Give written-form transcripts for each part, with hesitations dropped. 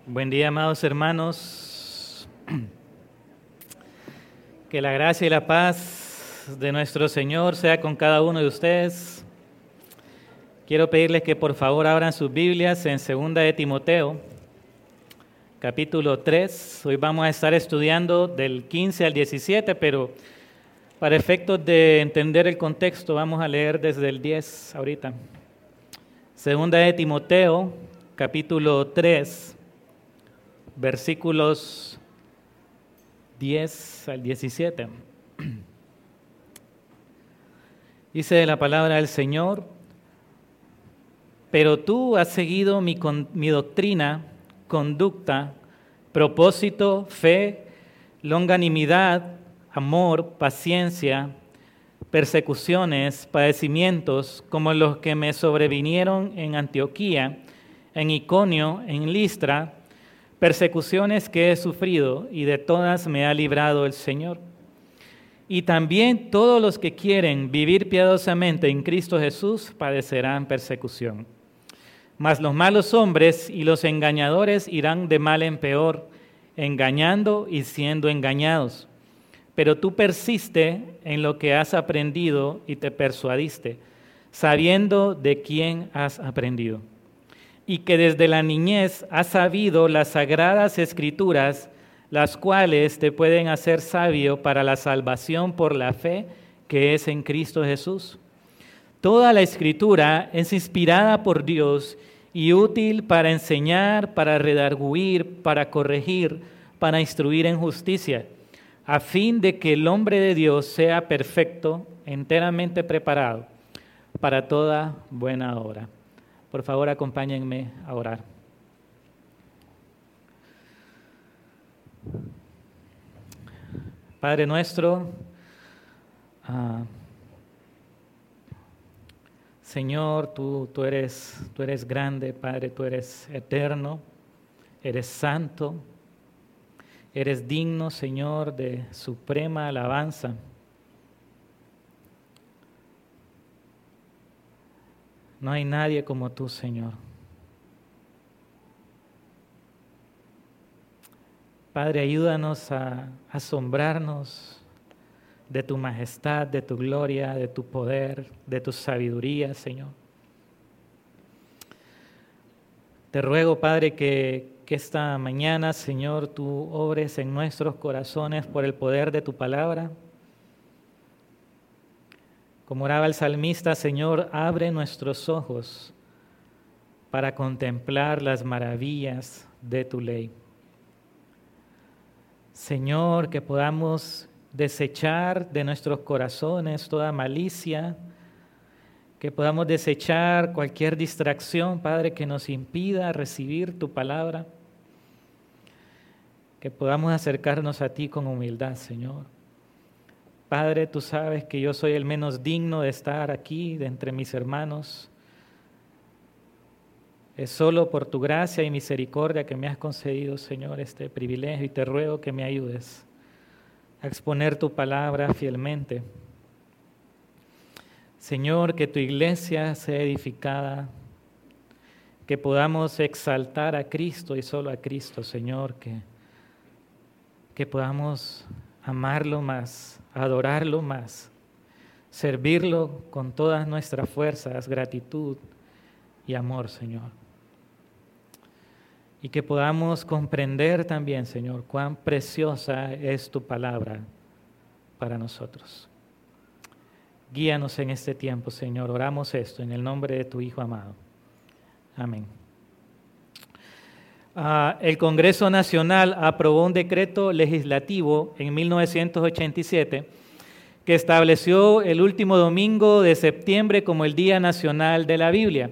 Buen día, amados hermanos. Que la gracia y la paz de nuestro Señor sea con cada uno de ustedes. Quiero pedirles que por favor abran sus Biblias en 2 de Timoteo, capítulo 3. Hoy vamos a estar estudiando del 15 al 17, pero para efectos de entender el contexto vamos a leer desde el 10 ahorita. 2 de Timoteo, capítulo 3. Versículos 10 al 17. Dice la palabra del Señor: pero tú has seguido mi doctrina, conducta, propósito, fe, longanimidad, amor, paciencia, persecuciones, padecimientos, como los que me sobrevinieron en Antioquía, en Iconio, en Listra, persecuciones que he sufrido, y de todas me ha librado el Señor. Y también todos los que quieren vivir piadosamente en Cristo Jesús padecerán persecución. Mas los malos hombres y los engañadores irán de mal en peor, engañando y siendo engañados. Pero tú persiste en lo que has aprendido y te persuadiste, sabiendo de quién has aprendido, y que desde la niñez has sabido las sagradas Escrituras, las cuales te pueden hacer sabio para la salvación por la fe que es en Cristo Jesús. Toda la Escritura es inspirada por Dios y útil para enseñar, para redarguir, para corregir, para instruir en justicia, a fin de que el hombre de Dios sea perfecto, enteramente preparado para toda buena obra. Por favor, acompáñenme a orar. Padre nuestro, Señor, tú eres grande, Padre, tú eres eterno, eres santo, eres digno, Señor, de suprema alabanza. No hay nadie como tú, Señor. Padre, ayúdanos a asombrarnos de tu majestad, de tu gloria, de tu poder, de tu sabiduría, Señor. Te ruego, Padre, que esta mañana, Señor, tú obres en nuestros corazones por el poder de tu palabra. Como oraba el salmista, Señor, abre nuestros ojos para contemplar las maravillas de tu ley. Señor, que podamos desechar de nuestros corazones toda malicia, que podamos desechar cualquier distracción, Padre, que nos impida recibir tu palabra, que podamos acercarnos a ti con humildad, Señor. Padre, tú sabes que yo soy el menos digno de estar aquí de entre mis hermanos. Es solo por tu gracia y misericordia que me has concedido, Señor, este privilegio, y te ruego que me ayudes a exponer tu palabra fielmente. Señor, que tu iglesia sea edificada, que podamos exaltar a Cristo y solo a Cristo, Señor, que podamos amarlo más, adorarlo más, servirlo con todas nuestras fuerzas, gratitud y amor, Señor. Y que podamos comprender también, Señor, cuán preciosa es tu palabra para nosotros. Guíanos en este tiempo, Señor. Oramos esto en el nombre de tu Hijo amado. Amén. El Congreso Nacional aprobó un decreto legislativo en 1987 que estableció el último domingo de septiembre como el Día Nacional de la Biblia.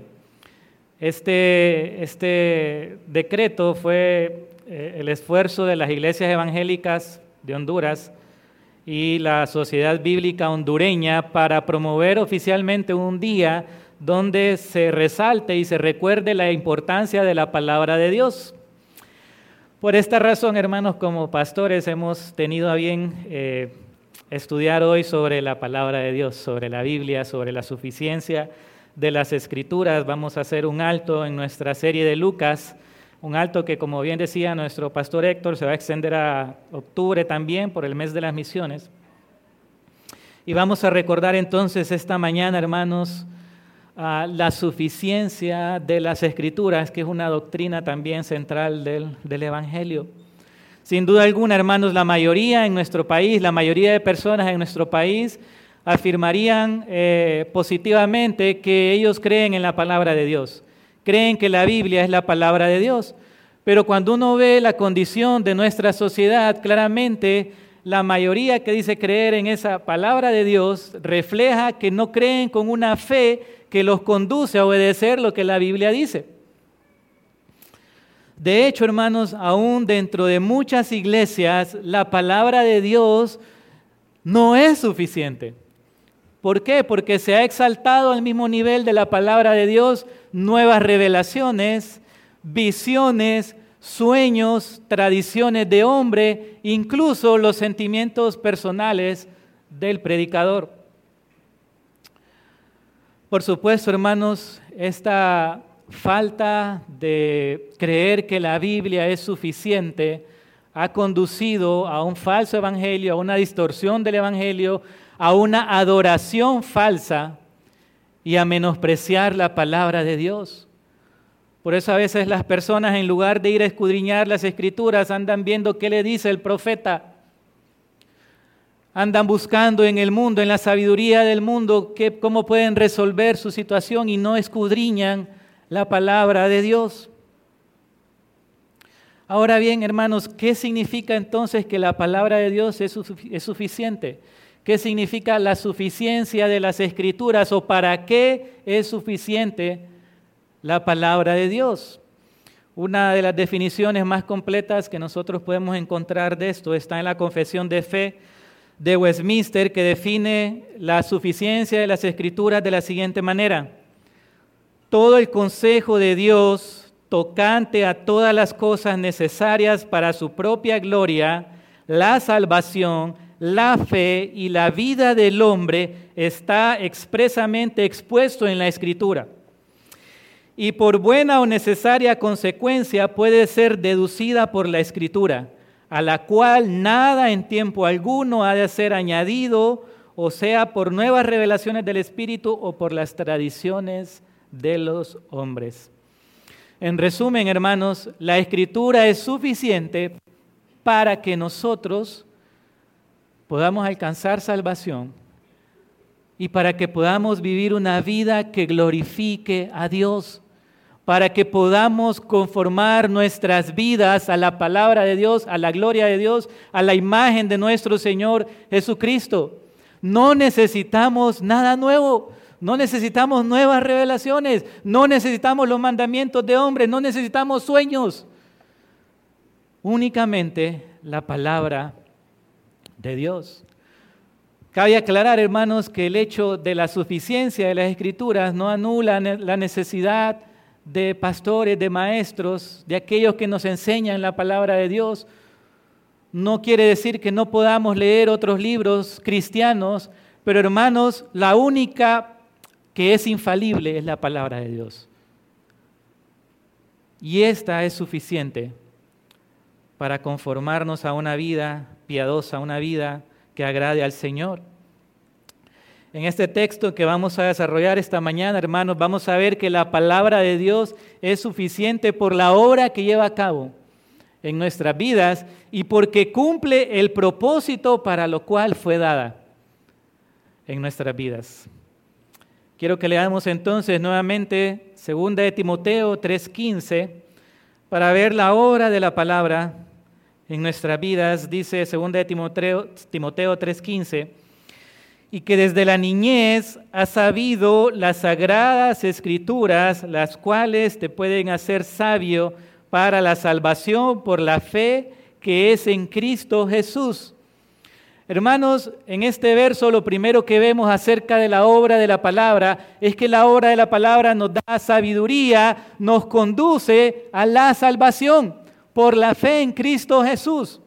Este decreto fue el esfuerzo de las iglesias evangélicas de Honduras y la Sociedad Bíblica Hondureña para promover oficialmente un día donde se resalte y se recuerde la importancia de la palabra de Dios. Por esta razón, hermanos, como pastores hemos tenido a bien estudiar hoy sobre la palabra de Dios, sobre la Biblia, sobre la suficiencia de las Escrituras. Vamos a hacer un alto en nuestra serie de Lucas, un alto que, como bien decía nuestro pastor Héctor, se va a extender a octubre también por el mes de las misiones. Y vamos a recordar entonces esta mañana, hermanos, la suficiencia de las Escrituras, que es una doctrina también central del Evangelio. Sin duda alguna, hermanos, la mayoría en nuestro país, la mayoría de personas en nuestro país afirmarían positivamente que ellos creen en la palabra de Dios, creen que la Biblia es la palabra de Dios. Pero cuando uno ve la condición de nuestra sociedad, claramente la mayoría que dice creer en esa palabra de Dios refleja que no creen con una fe que los conduce a obedecer lo que la Biblia dice. De hecho, hermanos, aún dentro de muchas iglesias, la palabra de Dios no es suficiente. ¿Por qué? Porque se ha exaltado al mismo nivel de la palabra de Dios nuevas revelaciones, visiones, sueños, tradiciones de hombre, incluso los sentimientos personales del predicador. Por supuesto, hermanos, esta falta de creer que la Biblia es suficiente ha conducido a un falso evangelio, a una distorsión del evangelio, a una adoración falsa y a menospreciar la palabra de Dios. Por eso a veces las personas, en lugar de ir a escudriñar las Escrituras, andan viendo qué le dice el profeta. Andan buscando en el mundo, en la sabiduría del mundo, cómo pueden resolver su situación y no escudriñan la palabra de Dios. Ahora bien, hermanos, ¿qué significa entonces que la palabra de Dios es suficiente? ¿Qué significa la suficiencia de las Escrituras o para qué es suficiente la palabra de Dios? Una de las definiciones más completas que nosotros podemos encontrar de esto está en la Confesión de Fe de Westminster, que define la suficiencia de las Escrituras de la siguiente manera: todo el consejo de Dios tocante a todas las cosas necesarias para su propia gloria, la salvación, la fe y la vida del hombre está expresamente expuesto en la Escritura. Y por buena o necesaria consecuencia puede ser deducida por la Escritura, a la cual nada en tiempo alguno ha de ser añadido, o sea, por nuevas revelaciones del Espíritu o por las tradiciones de los hombres. En resumen, hermanos, la Escritura es suficiente para que nosotros podamos alcanzar salvación y para que podamos vivir una vida que glorifique a Dios, para que podamos conformar nuestras vidas a la palabra de Dios, a la gloria de Dios, a la imagen de nuestro Señor Jesucristo. No necesitamos nada nuevo, no necesitamos nuevas revelaciones, no necesitamos los mandamientos de hombres, no necesitamos sueños. Únicamente la palabra de Dios. Cabe aclarar, hermanos, que el hecho de la suficiencia de las Escrituras no anula la necesidad de pastores, de maestros, de aquellos que nos enseñan la palabra de Dios. No quiere decir que no podamos leer otros libros cristianos, pero hermanos, la única que es infalible es la palabra de Dios. Y esta es suficiente para conformarnos a una vida piadosa, una vida que agrade al Señor. En este texto que vamos a desarrollar esta mañana, hermanos, vamos a ver que la palabra de Dios es suficiente por la obra que lleva a cabo en nuestras vidas y porque cumple el propósito para lo cual fue dada en nuestras vidas. Quiero que leamos entonces nuevamente 2 de Timoteo 3:15 para ver la obra de la palabra en nuestras vidas. Dice 2 de Timoteo 3:15: y que desde la niñez has sabido las sagradas Escrituras, las cuales te pueden hacer sabio para la salvación por la fe que es en Cristo Jesús. Hermanos, en este verso lo primero que vemos acerca de la obra de la palabra es que la obra de la palabra nos da sabiduría, nos conduce a la salvación por la fe en Cristo Jesús.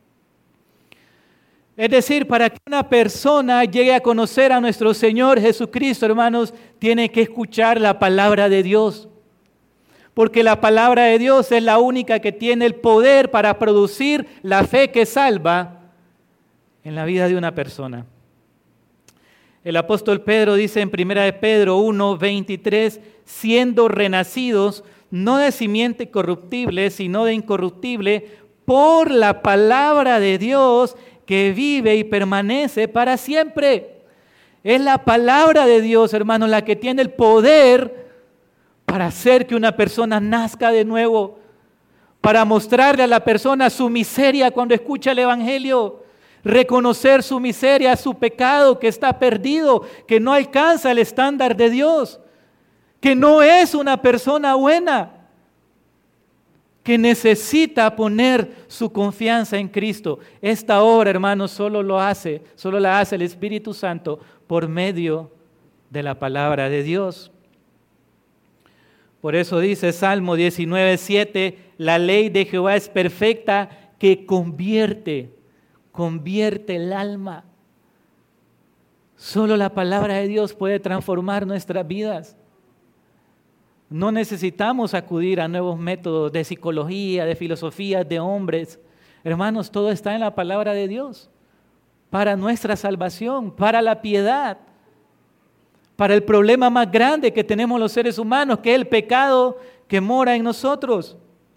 Es decir, para que una persona llegue a conocer a nuestro Señor Jesucristo, hermanos, tiene que escuchar la palabra de Dios. Porque la palabra de Dios es la única que tiene el poder para producir la fe que salva en la vida de una persona. El apóstol Pedro dice en 1 de Pedro 1:23, siendo renacidos no de simiente corruptible, sino de incorruptible, por la palabra de Dios que vive y permanece para siempre. Es la palabra de Dios, hermanos, la que tiene el poder para hacer que una persona nazca de nuevo, para mostrarle a la persona su miseria cuando escucha el Evangelio, reconocer su miseria, su pecado, que está perdido, que no alcanza el estándar de Dios, que no es una persona buena, que necesita poner su confianza en Cristo. Esta obra, hermanos, solo la hace el Espíritu Santo por medio de la palabra de Dios. Por eso dice Salmo 19:7, la ley de Jehová es perfecta, que convierte el alma. Solo la palabra de Dios puede transformar nuestras vidas. No necesitamos acudir a nuevos métodos de psicología, de filosofía, de hombres. Hermanos, todo está en la palabra de Dios, para nuestra salvación, para la piedad, para el problema más grande que tenemos los seres humanos, que es el pecado que mora en nosotros.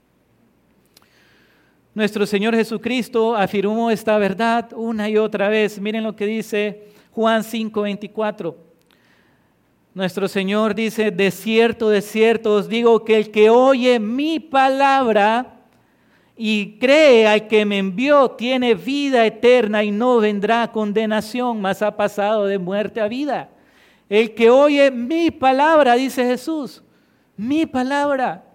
Nuestro Señor Jesucristo afirmó esta verdad una y otra vez. Miren lo que dice Juan 5:24. Nuestro Señor dice, de cierto os digo que el que oye mi palabra y cree al que me envió tiene vida eterna y no vendrá a condenación, mas ha pasado de muerte a vida. El que oye mi palabra, dice Jesús, mi palabra.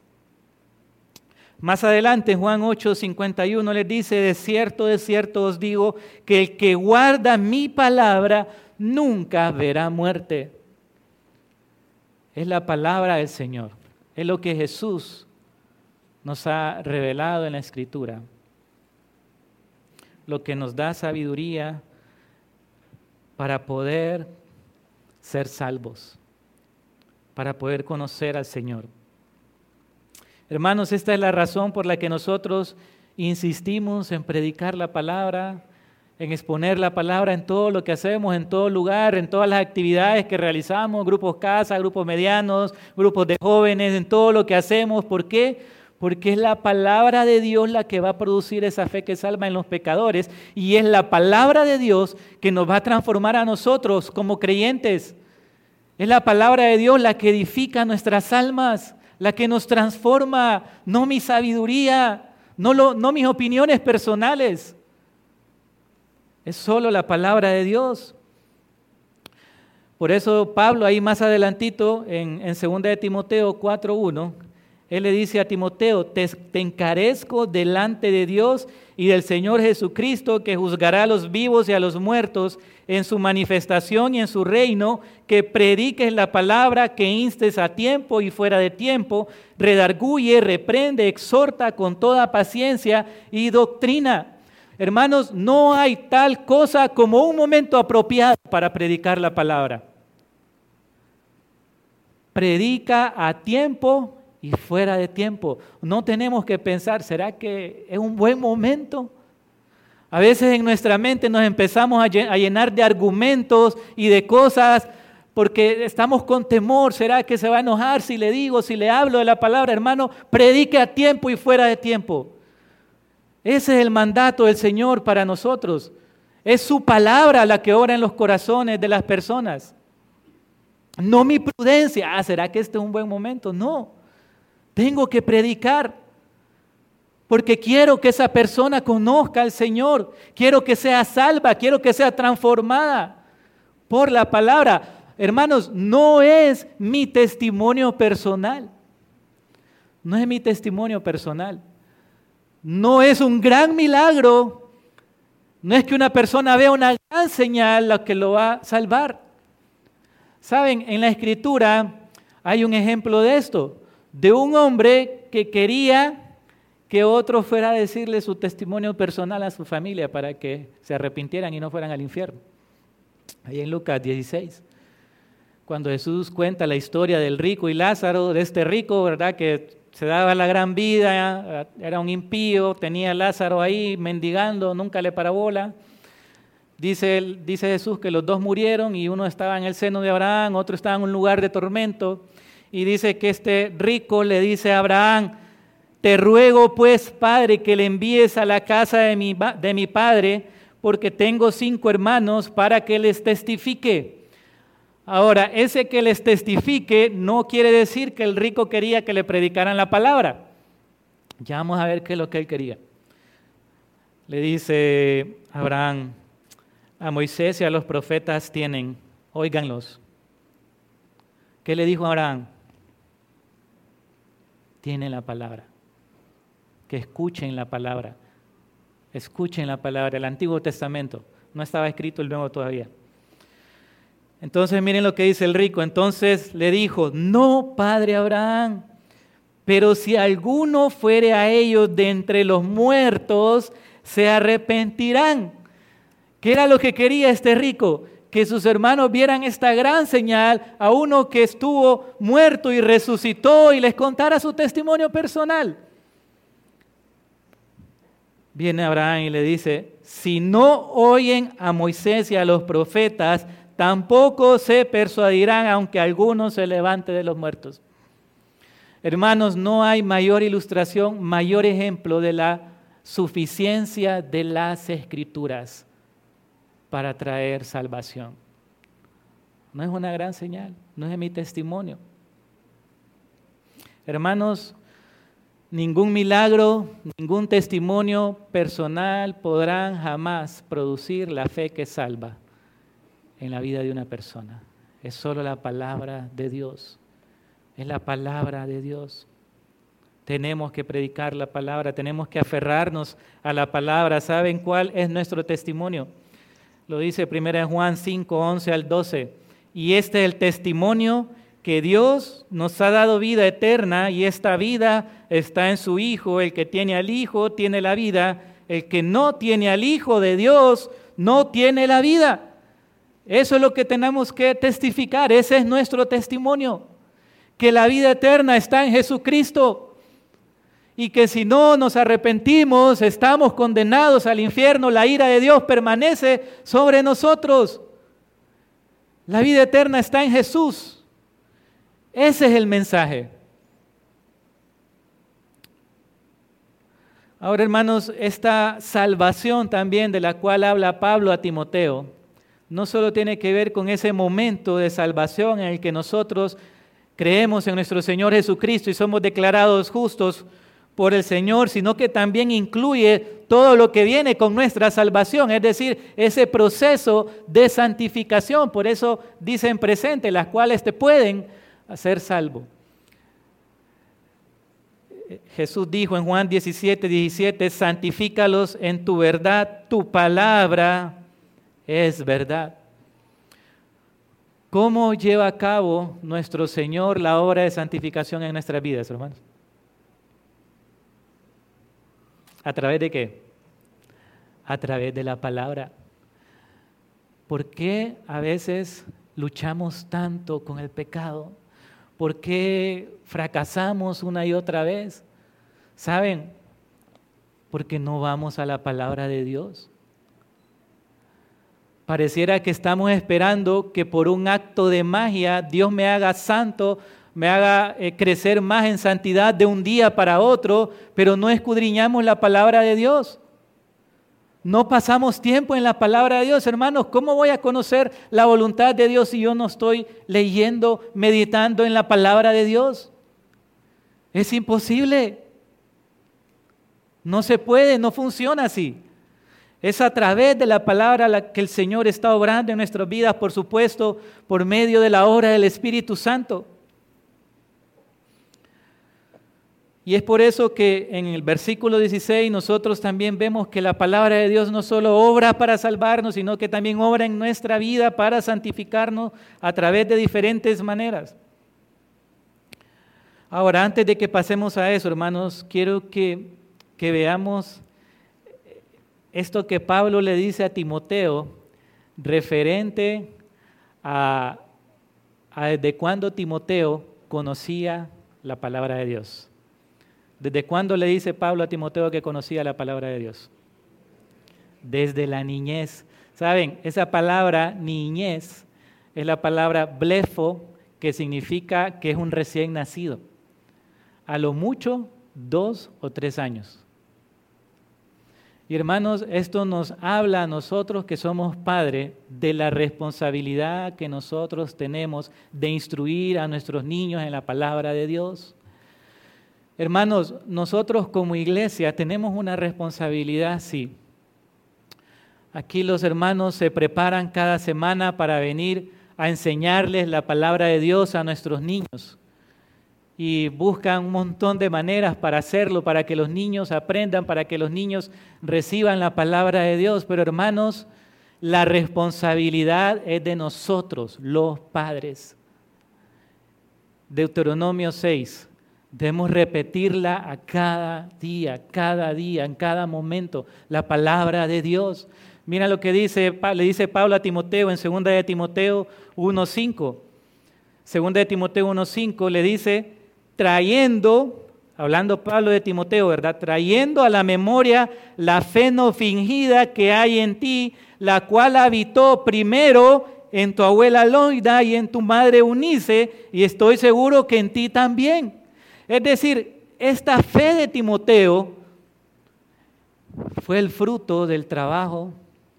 Más adelante, Juan 8:51 les dice, de cierto os digo que el que guarda mi palabra nunca verá muerte. Es la palabra del Señor, es lo que Jesús nos ha revelado en la Escritura, lo que nos da sabiduría para poder ser salvos, para poder conocer al Señor. Hermanos, esta es la razón por la que nosotros insistimos en predicar la palabra, en exponer la palabra en todo lo que hacemos, en todo lugar, en todas las actividades que realizamos, grupos casa, grupos medianos, grupos de jóvenes, en todo lo que hacemos. ¿Por qué? Porque es la palabra de Dios la que va a producir esa fe que salva en los pecadores, y es la palabra de Dios que nos va a transformar a nosotros como creyentes. Es la palabra de Dios la que edifica nuestras almas, la que nos transforma, no mi sabiduría, no mis opiniones personales. Es solo la palabra de Dios. Por eso Pablo ahí más adelantito en 2 de Timoteo 4:1, él le dice a Timoteo, te encarezco delante de Dios y del Señor Jesucristo, que juzgará a los vivos y a los muertos en su manifestación y en su reino, que prediques la palabra, que instes a tiempo y fuera de tiempo, redarguye, reprende, exhorta con toda paciencia y doctrina. Hermanos, no hay tal cosa como un momento apropiado para predicar la palabra. Predica a tiempo y fuera de tiempo. No tenemos que pensar, ¿será que es un buen momento? A veces en nuestra mente nos empezamos a llenar de argumentos y de cosas porque estamos con temor. ¿Será que se va a enojar si le digo, si le hablo de la palabra? Hermano, predique a tiempo y fuera de tiempo. Ese es el mandato del Señor para nosotros. Es su palabra la que obra en los corazones de las personas. No mi prudencia. ¿Será que este es un buen momento? No. Tengo que predicar. Porque quiero que esa persona conozca al Señor. Quiero que sea salva. Quiero que sea transformada por la palabra. Hermanos, no es mi testimonio personal. No es mi testimonio personal. No es un gran milagro, no es que una persona vea una gran señal la que lo va a salvar. Saben, en la Escritura hay un ejemplo de esto, de un hombre que quería que otro fuera a decirle su testimonio personal a su familia para que se arrepintieran y no fueran al infierno. Ahí en Lucas 16. cuando Jesús cuenta la historia del rico y Lázaro, de este rico, ¿verdad?, que se daba la gran vida, era un impío, tenía a Lázaro ahí mendigando, nunca le paró bola. Dice Jesús que los dos murieron y uno estaba en el seno de Abraham, otro estaba en un lugar de tormento. Y dice que este rico le dice a Abraham: te ruego pues, Padre, que le envíes a la casa de mi padre, porque tengo 5 hermanos, para que les testifique. Ahora, ese que les testifique no quiere decir que el rico quería que le predicaran la palabra. Ya vamos a ver qué es lo que él quería. Le dice Abraham: a Moisés y a los profetas tienen, óiganlos. ¿Qué le dijo Abraham? Tienen la palabra. Que escuchen la palabra. Escuchen la palabra. El Antiguo Testamento. No estaba escrito el Nuevo todavía. Entonces miren lo que dice el rico. Entonces le dijo: no, padre Abraham, pero si alguno fuere a ellos de entre los muertos, se arrepentirán. ¿Qué era lo que quería este rico? Que sus hermanos vieran esta gran señal a uno que estuvo muerto y resucitó y les contara su testimonio personal. Viene Abraham y le dice: si no oyen a Moisés y a los profetas, tampoco se persuadirán, aunque alguno se levante de los muertos. Hermanos, no hay mayor ilustración, mayor ejemplo de la suficiencia de las Escrituras para traer salvación. ¿No es una gran señal? ¿No es mi testimonio? Hermanos, ningún milagro, ningún testimonio personal podrán jamás producir la fe que salva en la vida de una persona. Es solo la palabra de Dios. Es la palabra de Dios. Tenemos que predicar la palabra, tenemos que aferrarnos a la palabra. ¿Saben cuál es nuestro testimonio? Lo dice 1 Juan 5, 11 al 12. Y este es el testimonio, que Dios nos ha dado vida eterna, y esta vida está en su Hijo. El que tiene al Hijo tiene la vida. El que no tiene al Hijo de Dios no tiene la vida. Eso es lo que tenemos que testificar. Ese es nuestro testimonio. Que la vida eterna está en Jesucristo. Y que si no nos arrepentimos, estamos condenados al infierno. La ira de Dios permanece sobre nosotros. La vida eterna está en Jesús. Ese es el mensaje. Ahora, hermanos, esta salvación también de la cual habla Pablo a Timoteo, no solo tiene que ver con ese momento de salvación en el que nosotros creemos en nuestro Señor Jesucristo y somos declarados justos por el Señor, sino que también incluye todo lo que viene con nuestra salvación, es decir, ese proceso de santificación. Por eso dice en presente, las cuales te pueden hacer salvo. Jesús dijo en Juan 17, 17, santifícalos en tu verdad, tu palabra es verdad. ¿Cómo lleva a cabo nuestro Señor la obra de santificación en nuestras vidas, hermanos? ¿A través de qué? A través de la palabra. ¿Por qué a veces luchamos tanto con el pecado? ¿Por qué fracasamos una y otra vez? ¿Saben? Porque no vamos a la palabra de Dios. Pareciera que estamos esperando que por un acto de magia Dios me haga santo, me haga crecer más en santidad de un día para otro, pero no escudriñamos la palabra de Dios. No pasamos tiempo en la palabra de Dios, hermanos. ¿Cómo voy a conocer la voluntad de Dios si yo no estoy leyendo, meditando en la palabra de Dios? Es imposible. No se puede, no funciona así. Es a través de la palabra que el Señor está obrando en nuestras vidas, por supuesto, por medio de la obra del Espíritu Santo. Y es por eso que en el versículo 16 nosotros también vemos que la palabra de Dios no solo obra para salvarnos, sino que también obra en nuestra vida para santificarnos a través de diferentes maneras. Ahora, antes de que pasemos a eso, hermanos, quiero que veamos esto que Pablo le dice a Timoteo referente a ¿desde cuándo Timoteo conocía la palabra de Dios? ¿Desde cuándo le dice Pablo a Timoteo que conocía la palabra de Dios? Desde la niñez. ¿Saben? Esa palabra niñez es la palabra blefo, que significa que es un recién nacido. A lo mucho, 2 o 3 años. Y hermanos, esto nos habla a nosotros que somos padres de la responsabilidad que nosotros tenemos de instruir a nuestros niños en la palabra de Dios. Hermanos, nosotros como iglesia tenemos una responsabilidad, sí. Aquí los hermanos se preparan cada semana para venir a enseñarles la palabra de Dios a nuestros niños. Y buscan un montón de maneras para hacerlo, para que los niños aprendan, para que los niños reciban la palabra de Dios. Pero hermanos, la responsabilidad es de nosotros, los padres. Deuteronomio 6, debemos repetirla a cada día, en cada momento, la palabra de Dios. Mira lo que le dice Pablo a Timoteo en 2 de Timoteo 1:5. 2 de Timoteo 1:5 le dice, trayendo, hablando Pablo de Timoteo, ¿verdad? Trayendo a la memoria la fe no fingida que hay en ti, la cual habitó primero en tu abuela Loida y en tu madre Eunice, y estoy seguro que en ti también. Es decir, esta fe de Timoteo fue el fruto del trabajo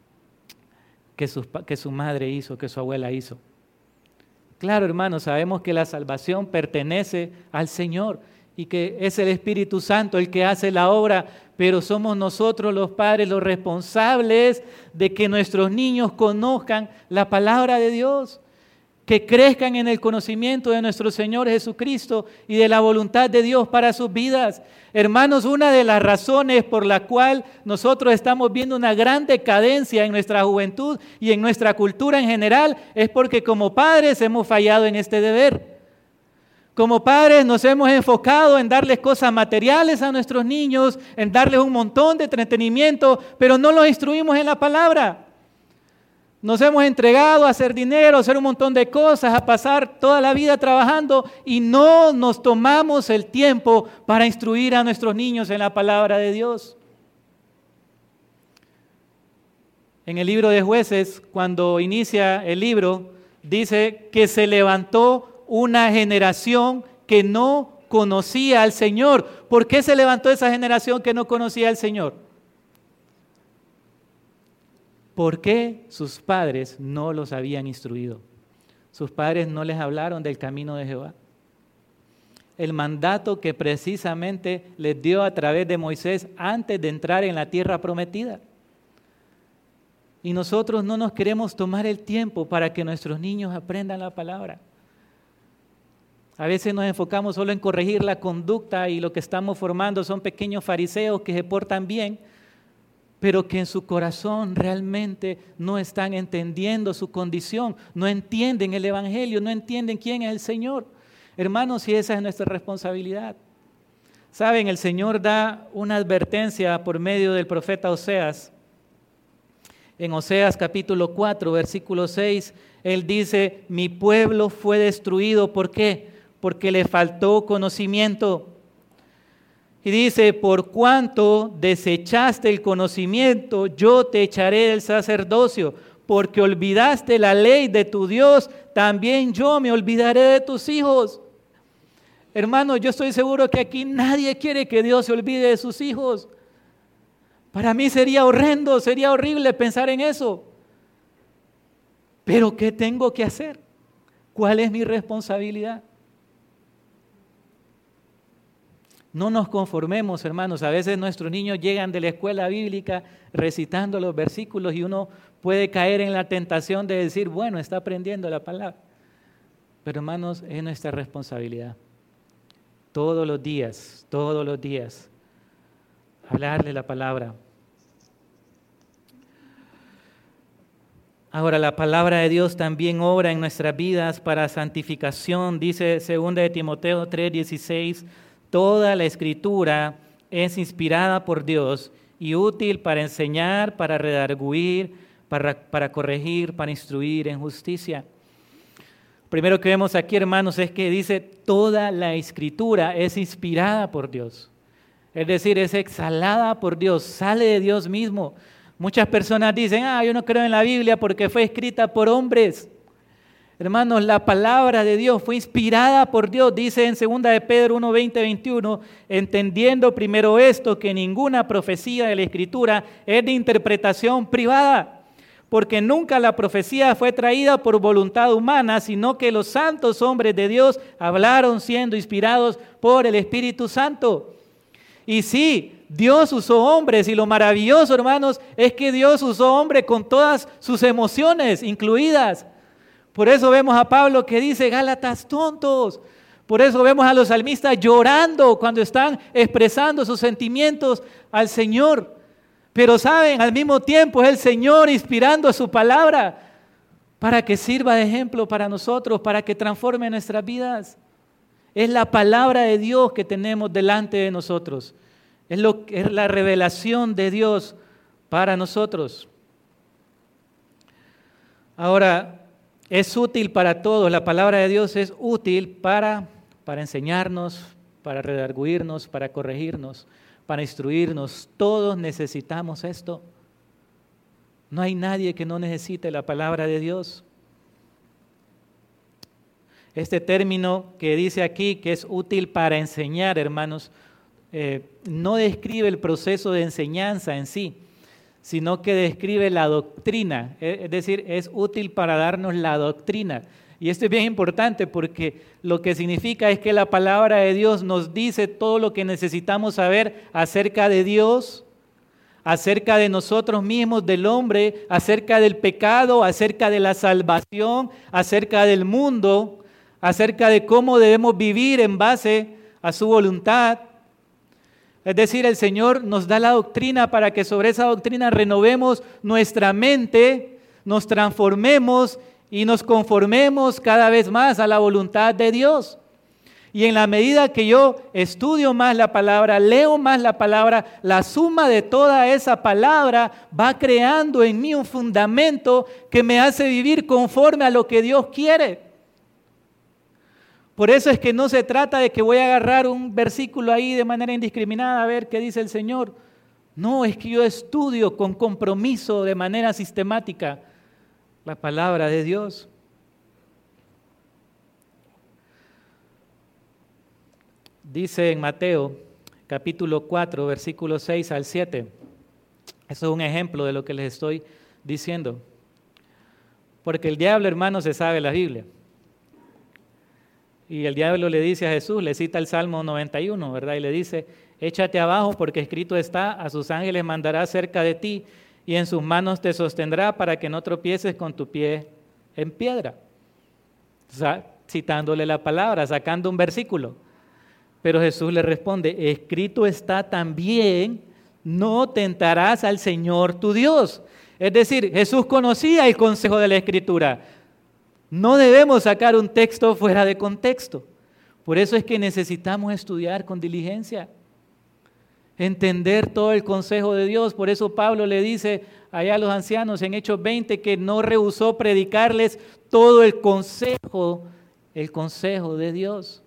que su madre hizo, que su abuela hizo. Claro, hermanos, sabemos que la salvación pertenece al Señor y que es el Espíritu Santo el que hace la obra, pero somos nosotros los padres los responsables de que nuestros niños conozcan la palabra de Dios, que crezcan en el conocimiento de nuestro Señor Jesucristo y de la voluntad de Dios para sus vidas. Hermanos, una de las razones por la cual nosotros estamos viendo una gran decadencia en nuestra juventud y en nuestra cultura en general es porque como padres hemos fallado en este deber. Como padres nos hemos enfocado en darles cosas materiales a nuestros niños, en darles un montón de entretenimiento, pero no los instruimos en la palabra. Nos hemos entregado a hacer dinero, a hacer un montón de cosas, a pasar toda la vida trabajando y no nos tomamos el tiempo para instruir a nuestros niños en la palabra de Dios. En el libro de Jueces, cuando inicia el libro, dice que se levantó una generación que no conocía al Señor. ¿Por qué se levantó esa generación que no conocía al Señor? Porque sus padres no los habían instruido. Sus padres no les hablaron del camino de Jehová. El mandato que precisamente les dio a través de Moisés antes de entrar en la tierra prometida. Y nosotros no nos queremos tomar el tiempo para que nuestros niños aprendan la palabra. A veces nos enfocamos solo en corregir la conducta y lo que estamos formando son pequeños fariseos que se portan bien, pero que en su corazón realmente no están entendiendo su condición, no entienden el Evangelio, no entienden quién es el Señor. Hermanos, y esa es nuestra responsabilidad. Saben, el Señor da una advertencia por medio del profeta Oseas. En Oseas capítulo 4, versículo 6, Él dice, mi pueblo fue destruido, ¿por qué? Porque le faltó conocimiento. Y dice, por cuanto desechaste el conocimiento, yo te echaré del sacerdocio, porque olvidaste la ley de tu Dios, también yo me olvidaré de tus hijos. Hermanos, yo estoy seguro que aquí nadie quiere que Dios se olvide de sus hijos. Para mí sería horrendo, sería horrible pensar en eso. Pero ¿qué tengo que hacer? ¿Cuál es mi responsabilidad? No nos conformemos, hermanos. A veces nuestros niños llegan de la escuela bíblica recitando los versículos y uno puede caer en la tentación de decir, bueno, está aprendiendo la palabra. Pero hermanos, es nuestra responsabilidad. Todos los días, hablarle la palabra. Ahora, la palabra de Dios también obra en nuestras vidas para santificación. Dice 2 de Timoteo 3:16, toda la Escritura es inspirada por Dios y útil para enseñar, para redarguir, para corregir, para instruir en justicia. Primero que vemos aquí, hermanos, es que dice toda la Escritura es inspirada por Dios. Es decir, es exhalada por Dios, sale de Dios mismo. Muchas personas dicen, yo no creo en la Biblia porque fue escrita por hombres. Hermanos, la palabra de Dios fue inspirada por Dios, dice en 2 de Pedro 1, 20, 21, entendiendo primero esto, que ninguna profecía de la Escritura es de interpretación privada, porque nunca la profecía fue traída por voluntad humana, sino que los santos hombres de Dios hablaron siendo inspirados por el Espíritu Santo. Y sí, Dios usó hombres, y lo maravilloso, hermanos, es que Dios usó hombres con todas sus emociones incluidas. Por eso vemos a Pablo que dice, Gálatas tontos. Por eso vemos a los salmistas llorando cuando están expresando sus sentimientos al Señor. Pero saben, al mismo tiempo es el Señor inspirando su palabra para que sirva de ejemplo para nosotros, para que transforme nuestras vidas. Es la palabra de Dios que tenemos delante de nosotros. Es la revelación de Dios para nosotros. Ahora, es útil para todos, la palabra de Dios es útil para enseñarnos, para redarguirnos, para corregirnos, para instruirnos. Todos necesitamos esto. No hay nadie que no necesite la palabra de Dios. Este término que dice aquí que es útil para enseñar, hermanos, no describe el proceso de enseñanza en sí, sino que describe la doctrina, es decir, es útil para darnos la doctrina. Y esto es bien importante porque lo que significa es que la palabra de Dios nos dice todo lo que necesitamos saber acerca de Dios, acerca de nosotros mismos, del hombre, acerca del pecado, acerca de la salvación, acerca del mundo, acerca de cómo debemos vivir en base a su voluntad. Es decir, el Señor nos da la doctrina para que sobre esa doctrina renovemos nuestra mente, nos transformemos y nos conformemos cada vez más a la voluntad de Dios. Y en la medida que yo estudio más la palabra, leo más la palabra, la suma de toda esa palabra va creando en mí un fundamento que me hace vivir conforme a lo que Dios quiere. Por eso es que no se trata de que voy a agarrar un versículo ahí de manera indiscriminada a ver qué dice el Señor. No, es que yo estudio con compromiso de manera sistemática la palabra de Dios. Dice en Mateo capítulo 4, versículos 6 al 7. Eso es un ejemplo de lo que les estoy diciendo. Porque el diablo, hermano, se sabe la Biblia. Y el diablo le dice a Jesús, le cita el Salmo 91, ¿verdad? Y le dice, échate abajo porque escrito está, a sus ángeles mandará cerca de ti y en sus manos te sostendrá para que no tropieces con tu pie en piedra. O sea, citándole la palabra, sacando un versículo. Pero Jesús le responde, escrito está también, no tentarás al Señor tu Dios. Es decir, Jesús conocía el consejo de la Escritura. No debemos sacar un texto fuera de contexto. Por eso es que necesitamos estudiar con diligencia, entender todo el consejo de Dios. Por eso Pablo le dice allá a los ancianos en Hechos 20 que no rehusó predicarles todo el consejo de Dios.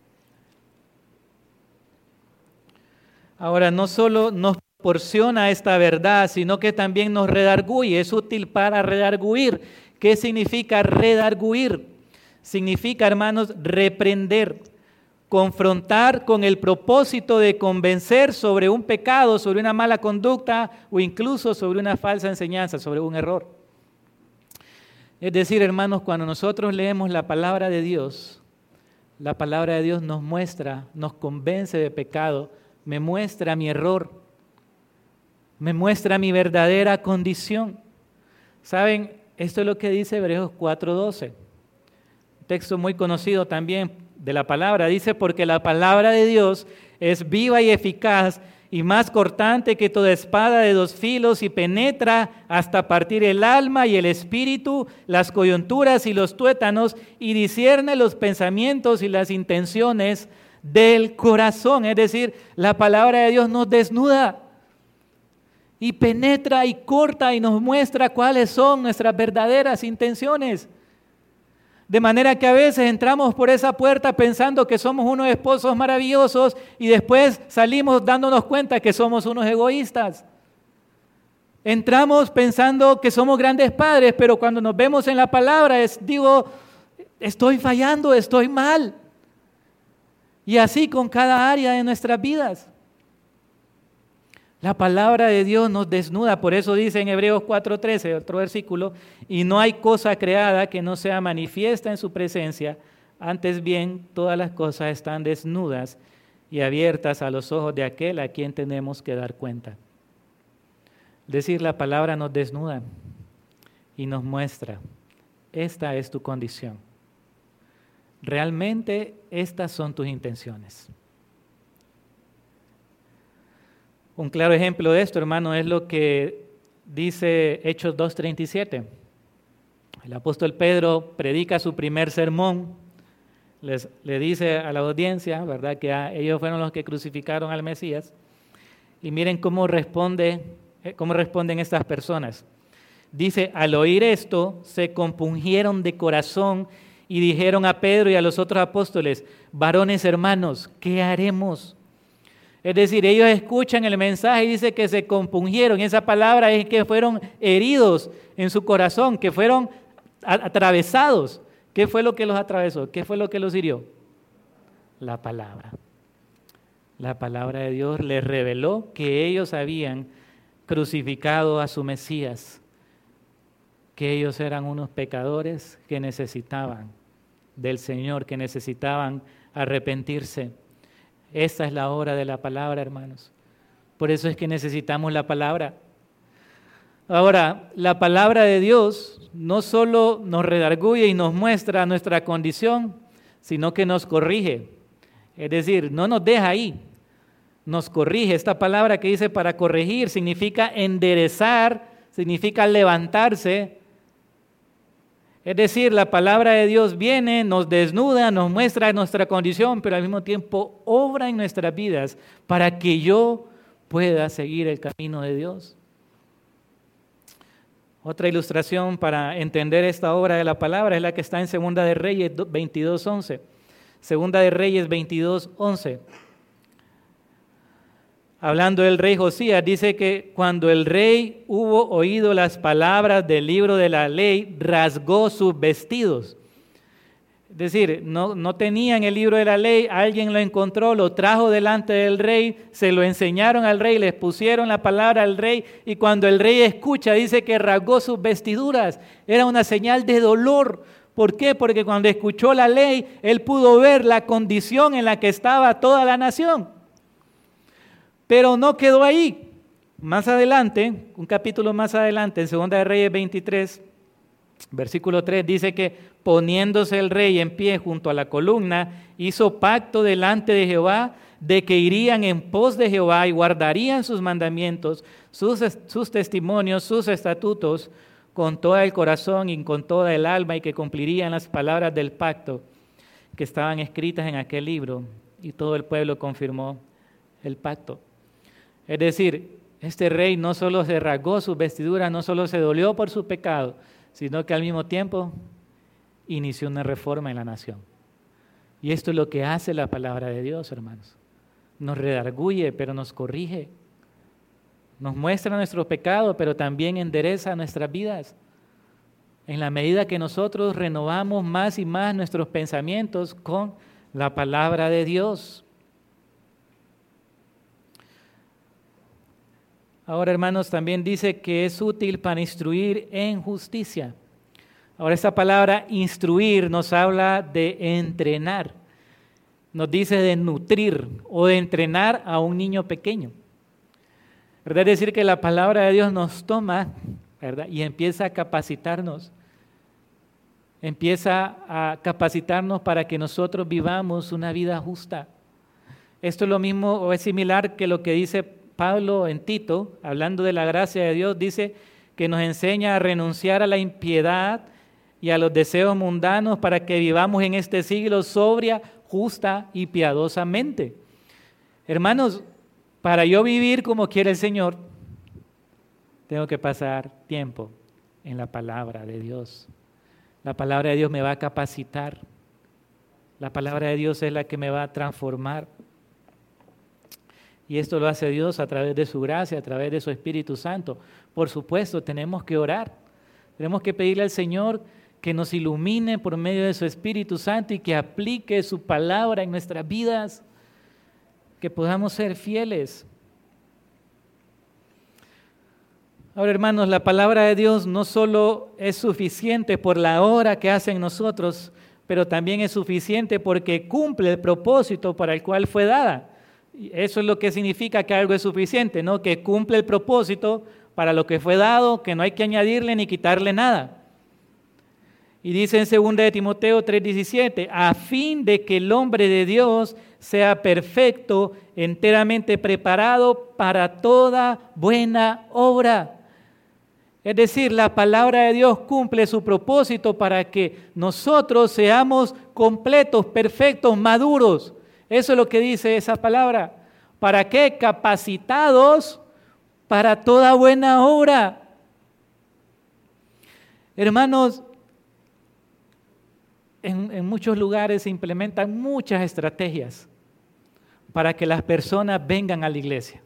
Ahora, no solo nos proporciona esta verdad, sino que también nos redarguye, es útil para redarguir. ¿Qué significa redarguir? Significa, hermanos, reprender, confrontar con el propósito de convencer sobre un pecado, sobre una mala conducta o incluso sobre una falsa enseñanza, sobre un error. Es decir, hermanos, cuando nosotros leemos la palabra de Dios nos muestra, nos convence de pecado, me muestra mi error, me muestra mi verdadera condición. ¿Saben? Esto es lo que dice Hebreos 4:12, un texto muy conocido también de la palabra. Dice, porque la palabra de Dios es viva y eficaz y más cortante que toda espada de dos filos y penetra hasta partir el alma y el espíritu, las coyunturas y los tuétanos y discierne los pensamientos y las intenciones del corazón. Es decir, la palabra de Dios nos desnuda y penetra y corta y nos muestra cuáles son nuestras verdaderas intenciones. De manera que a veces entramos por esa puerta pensando que somos unos esposos maravillosos y después salimos dándonos cuenta que somos unos egoístas. Entramos pensando que somos grandes padres, pero cuando nos vemos en la palabra digo, estoy fallando, estoy mal. Y así con cada área de nuestras vidas. La palabra de Dios nos desnuda, por eso dice en Hebreos 4:13, otro versículo, y no hay cosa creada que no sea manifiesta en su presencia, antes bien todas las cosas están desnudas y abiertas a los ojos de aquel a quien tenemos que dar cuenta. Es decir, la palabra nos desnuda y nos muestra, esta es tu condición. Realmente estas son tus intenciones. Un claro ejemplo de esto, hermano, es lo que dice Hechos 2:37. El apóstol Pedro predica su primer sermón, le dice a la audiencia, ¿verdad?, que ellos fueron los que crucificaron al Mesías. Y miren cómo responden estas personas. Dice, al oír esto, se compungieron de corazón y dijeron a Pedro y a los otros apóstoles, varones hermanos, ¿qué haremos? Es decir, ellos escuchan el mensaje y dice que se compungieron. Y esa palabra es que fueron heridos en su corazón, que fueron atravesados. ¿Qué fue lo que los atravesó? ¿Qué fue lo que los hirió? La palabra. La palabra de Dios les reveló que ellos habían crucificado a su Mesías, que ellos eran unos pecadores que necesitaban del Señor, que necesitaban arrepentirse. Esa es la obra de la palabra, hermanos. Por eso es que necesitamos la palabra. Ahora, la palabra de Dios no solo nos redarguye y nos muestra nuestra condición, sino que nos corrige. Es decir, no nos deja ahí, nos corrige. Esta palabra que dice para corregir significa enderezar, significa levantarse. Es decir, la palabra de Dios viene, nos desnuda, nos muestra nuestra condición, pero al mismo tiempo obra en nuestras vidas para que yo pueda seguir el camino de Dios. Otra ilustración para entender esta obra de la palabra es la que está en Segunda de Reyes 22:11. Segunda de Reyes 22:11. Hablando del rey Josías, dice que cuando el rey hubo oído las palabras del libro de la ley, rasgó sus vestidos. Es decir, no tenían el libro de la ley, alguien lo encontró, lo trajo delante del rey, se lo enseñaron al rey, les pusieron la palabra al rey, y cuando el rey escucha, dice que rasgó sus vestiduras. Era una señal de dolor. ¿Por qué? Porque cuando escuchó la ley, él pudo ver la condición en la que estaba toda la nación. Pero no quedó ahí. Más adelante, un capítulo más adelante, en Segunda de Reyes 23, versículo 3, dice que poniéndose el rey en pie junto a la columna, hizo pacto delante de Jehová de que irían en pos de Jehová y guardarían sus mandamientos, sus testimonios, sus estatutos, con todo el corazón y con toda el alma, y que cumplirían las palabras del pacto que estaban escritas en aquel libro. Y todo el pueblo confirmó el pacto. Es decir, este rey no solo se rasgó sus vestiduras, no solo se dolió por su pecado, sino que al mismo tiempo inició una reforma en la nación. Y esto es lo que hace la palabra de Dios, hermanos. Nos redarguye, pero nos corrige. Nos muestra nuestro pecado, pero también endereza nuestras vidas. En la medida que nosotros renovamos más y más nuestros pensamientos con la palabra de Dios. Ahora, hermanos, también dice que es útil para instruir en justicia. Ahora, esta palabra instruir nos habla de entrenar. Nos dice de nutrir o de entrenar a un niño pequeño. ¿Verdad? Es decir, que la palabra de Dios nos toma, ¿verdad?, y empieza a capacitarnos. Empieza a capacitarnos para que nosotros vivamos una vida justa. Esto es lo mismo o es similar que lo que dice Pablo en Tito, hablando de la gracia de Dios, dice que nos enseña a renunciar a la impiedad y a los deseos mundanos para que vivamos en este siglo sobria, justa y piadosamente. Hermanos, para yo vivir como quiere el Señor, tengo que pasar tiempo en la palabra de Dios. La palabra de Dios me va a capacitar. La palabra de Dios es la que me va a transformar. Y esto lo hace Dios a través de su gracia, a través de su Espíritu Santo. Por supuesto, tenemos que orar. Tenemos que pedirle al Señor que nos ilumine por medio de su Espíritu Santo y que aplique su palabra en nuestras vidas, que podamos ser fieles. Ahora, hermanos, la palabra de Dios no solo es suficiente por la obra que hace en nosotros, pero también es suficiente porque cumple el propósito para el cual fue dada. Y eso es lo que significa que algo es suficiente, ¿no? Que cumple el propósito para lo que fue dado, que no hay que añadirle ni quitarle nada. Y dice en 2 de Timoteo 3:17, a fin de que el hombre de Dios sea perfecto, enteramente preparado para toda buena obra. Es decir, la palabra de Dios cumple su propósito para que nosotros seamos completos, perfectos, maduros. Eso es lo que dice esa palabra. ¿Para qué? Capacitados para toda buena obra. Hermanos, en muchos lugares se implementan muchas estrategias para que las personas vengan a la iglesia.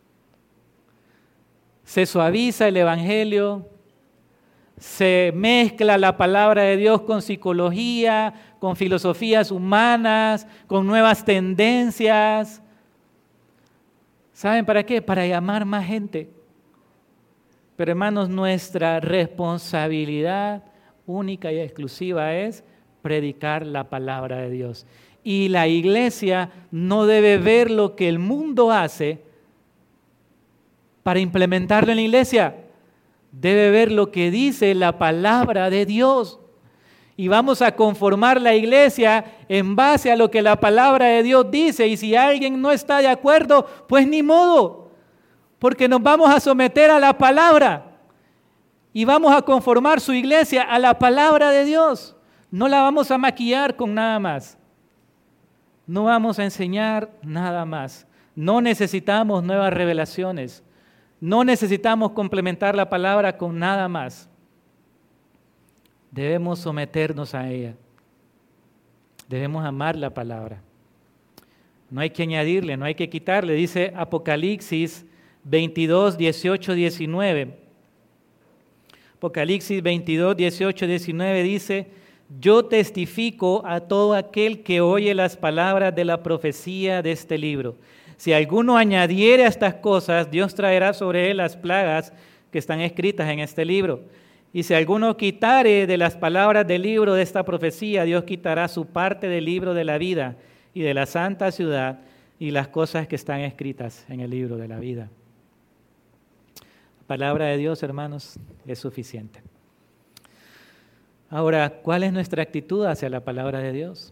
Se suaviza el evangelio, se mezcla la palabra de Dios con psicología, con filosofías humanas, con nuevas tendencias. ¿Saben para qué? Para llamar más gente. Pero hermanos, nuestra responsabilidad única y exclusiva es predicar la palabra de Dios. Y la iglesia no debe ver lo que el mundo hace para implementarlo en la iglesia. Debe ver lo que dice la palabra de Dios. Y vamos a conformar la iglesia en base a lo que la palabra de Dios dice. Y si alguien no está de acuerdo, pues ni modo, porque nos vamos a someter a la palabra y vamos a conformar su iglesia a la palabra de Dios. No la vamos a maquillar con nada más. No vamos a enseñar nada más. No necesitamos nuevas revelaciones. No necesitamos complementar la palabra con nada más. Debemos someternos a ella. Debemos amar la palabra. No hay que añadirle, no hay que quitarle. Dice Apocalipsis 22, 18, 19. Apocalipsis 22, 18, 19 dice: yo testifico a todo aquel que oye las palabras de la profecía de este libro. Si alguno añadiere a estas cosas, Dios traerá sobre él las plagas que están escritas en este libro. Y si alguno quitare de las palabras del libro de esta profecía, Dios quitará su parte del libro de la vida y de la santa ciudad y las cosas que están escritas en el libro de la vida. La palabra de Dios, hermanos, es suficiente. Ahora, ¿cuál es nuestra actitud hacia la palabra de Dios?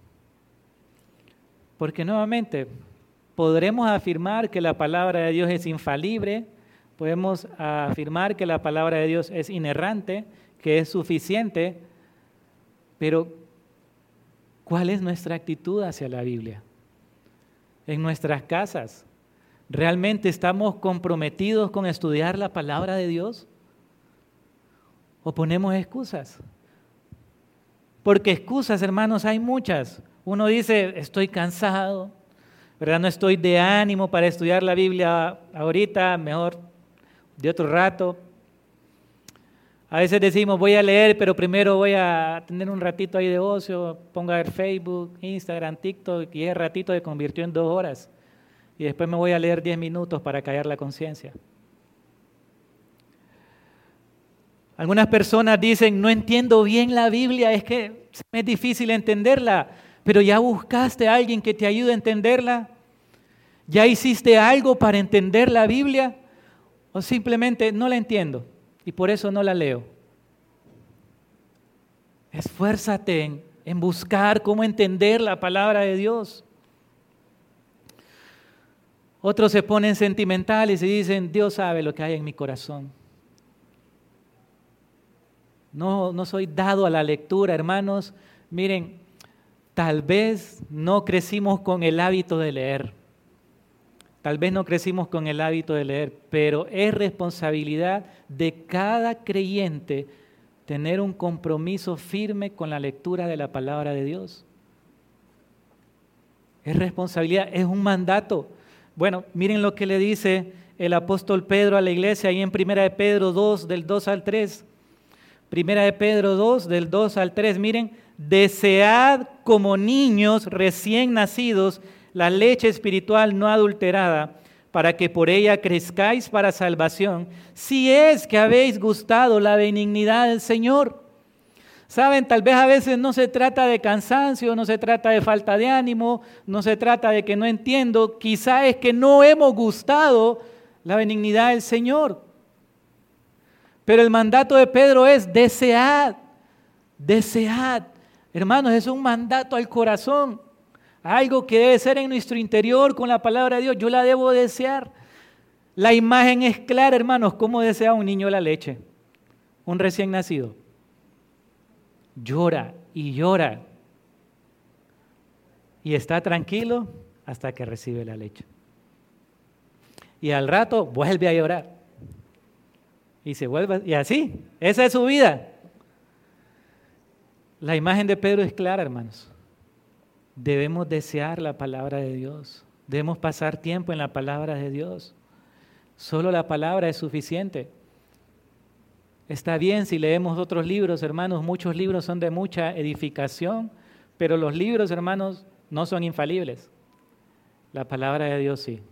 Porque nuevamente podremos afirmar que la palabra de Dios es infalible, podemos afirmar que la palabra de Dios es inerrante, que es suficiente, pero ¿cuál es nuestra actitud hacia la Biblia? En nuestras casas, ¿realmente estamos comprometidos con estudiar la palabra de Dios? ¿O ponemos excusas? Porque excusas, hermanos, hay muchas. Uno dice, estoy cansado, ¿verdad? No estoy de ánimo para estudiar la Biblia ahorita, mejor de otro rato. A veces decimos, voy a leer, pero primero voy a tener un ratito ahí de ocio, pongo a ver Facebook, Instagram, TikTok, y ese ratito se convirtió en 2 horas. Y después me voy a leer 10 minutos para callar la conciencia. Algunas personas dicen, no entiendo bien la Biblia, es que me es difícil entenderla, pero ¿ya buscaste a alguien que te ayude a entenderla? ¿Ya hiciste algo para entender la Biblia? ¿O simplemente no la entiendo y por eso no la leo? Esfuérzate en buscar cómo entender la palabra de Dios. Otros se ponen sentimentales y dicen, Dios sabe lo que hay en mi corazón. No soy dado a la lectura, hermanos. Miren, tal vez no crecimos con el hábito de leer. Tal vez no crecimos con el hábito de leer, pero es responsabilidad de cada creyente tener un compromiso firme con la lectura de la palabra de Dios. Es responsabilidad, es un mandato. Bueno, miren lo que le dice el apóstol Pedro a la iglesia ahí en 1 de Pedro 2, del 2 al 3. 1 de Pedro 2, del 2 al 3. Miren, desead como niños recién nacidos la leche espiritual no adulterada, para que por ella crezcáis para salvación, si es que habéis gustado la benignidad del Señor. Saben, tal vez a veces no se trata de cansancio, no se trata de falta de ánimo, no se trata de que no entiendo, quizá es que no hemos gustado la benignidad del Señor. Pero el mandato de Pedro es desead, desead. Hermanos, es un mandato al corazón, algo que debe ser en nuestro interior con la palabra de Dios. Yo la debo desear. La imagen es clara, hermanos, cómo desea un niño la leche, un recién nacido. Llora y llora y está tranquilo hasta que recibe la leche. Y al rato vuelve a llorar y se vuelve, y así, esa es su vida. La imagen de Pedro es clara, hermanos. Debemos desear la palabra de Dios, debemos pasar tiempo en la palabra de Dios. Solo la palabra es suficiente. Está bien si leemos otros libros, hermanos, muchos libros son de mucha edificación, pero los libros, hermanos, no son infalibles. La palabra de Dios sí.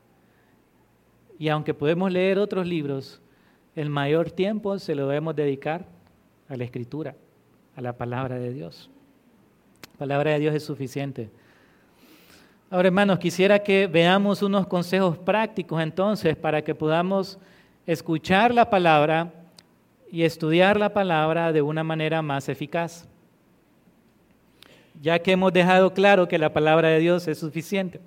Y aunque podemos leer otros libros, el mayor tiempo se lo debemos dedicar a la Escritura, a la palabra de Dios. La palabra de Dios es suficiente. Ahora, hermanos, quisiera que veamos unos consejos prácticos entonces para que podamos escuchar la palabra y estudiar la palabra de una manera más eficaz. Ya que hemos dejado claro que la palabra de Dios es suficiente.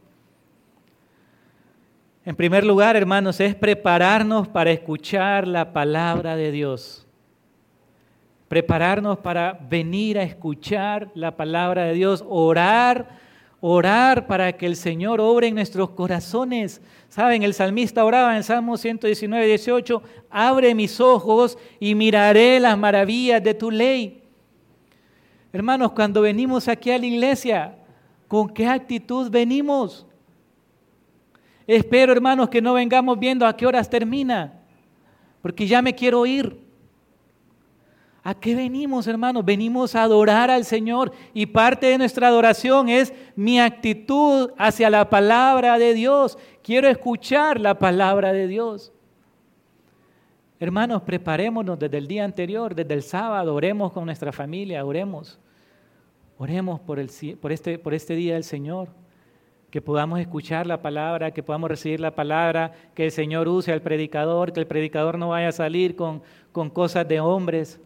En primer lugar, hermanos, es prepararnos para escuchar la palabra de Dios. Prepararnos para venir a escuchar la palabra de Dios, orar para que el Señor obre en nuestros corazones. Saben, el salmista oraba en el Salmo 119, 18, abre mis ojos y miraré las maravillas de tu ley. Hermanos, cuando venimos aquí a la iglesia, ¿con qué actitud venimos? Espero, hermanos, que no vengamos viendo a qué horas termina, porque ya me quiero ir. ¿A qué venimos, hermanos? Venimos a adorar al Señor y parte de nuestra adoración es mi actitud hacia la palabra de Dios. Quiero escuchar la palabra de Dios. Hermanos, preparémonos desde el día anterior, desde el sábado, oremos con nuestra familia, oremos por este día del Señor, que podamos escuchar la palabra, que podamos recibir la palabra, que el Señor use al predicador, que el predicador no vaya a salir con cosas de hombres.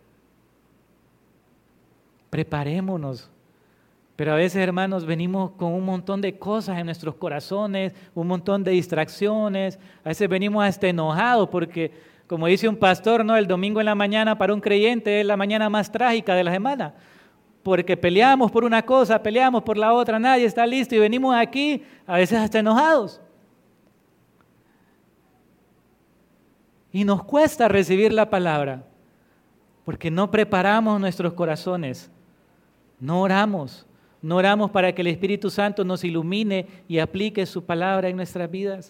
Preparémonos. Pero a veces, hermanos, venimos con un montón de cosas en nuestros corazones, un montón de distracciones. A veces venimos hasta enojados porque, como dice un pastor, ¿no? El domingo en la mañana para un creyente es la mañana más trágica de la semana. Porque peleamos por una cosa, peleamos por la otra, nadie está listo y venimos aquí a veces hasta enojados. Y nos cuesta recibir la palabra porque no preparamos nuestros corazones. No oramos para que el Espíritu Santo nos ilumine y aplique su palabra en nuestras vidas.